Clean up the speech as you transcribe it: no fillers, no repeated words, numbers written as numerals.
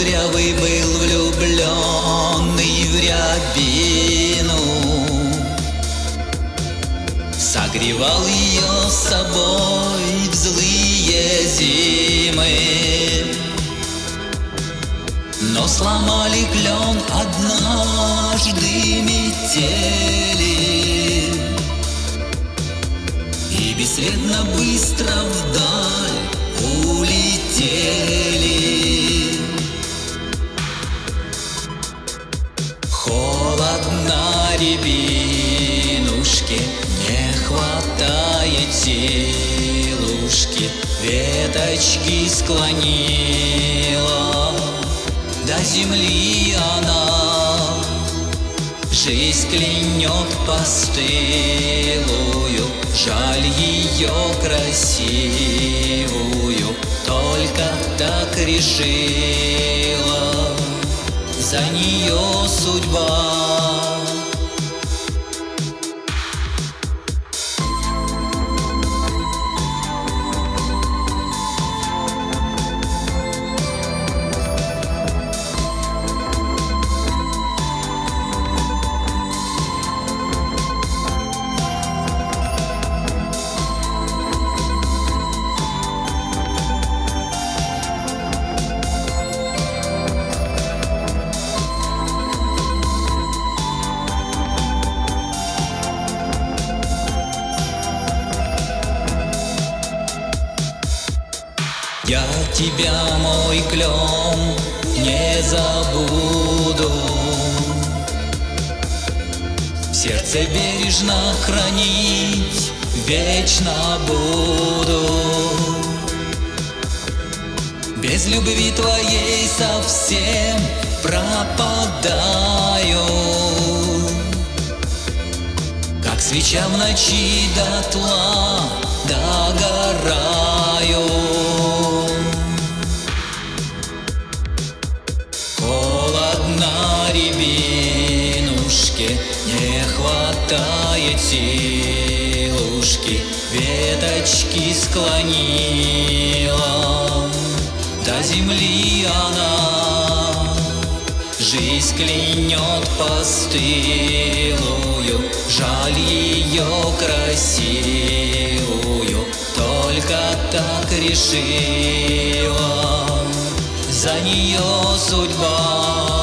кудрявый был влюбленный в рябину, согревал ее собой в злые зимы. Но сломали клен однажды метели, и бесследно быстро вдаль улетели. Холодно рябинушке, не хватает силушки, веточки склонила до земли она. Жизнь клянет постылую, жаль ее красивую, только так решила за нее судьба. Я тебя, мой клен, не забуду, в сердце бережно хранить вечно буду. Без любви твоей совсем пропадаю, как свеча в ночи дотла догораю. Холодно рябинушке, не хватает силушки, веточки склонила до земли она. Жизнь клянет постылую, жаль ее красивую, только так решила за нее судьба.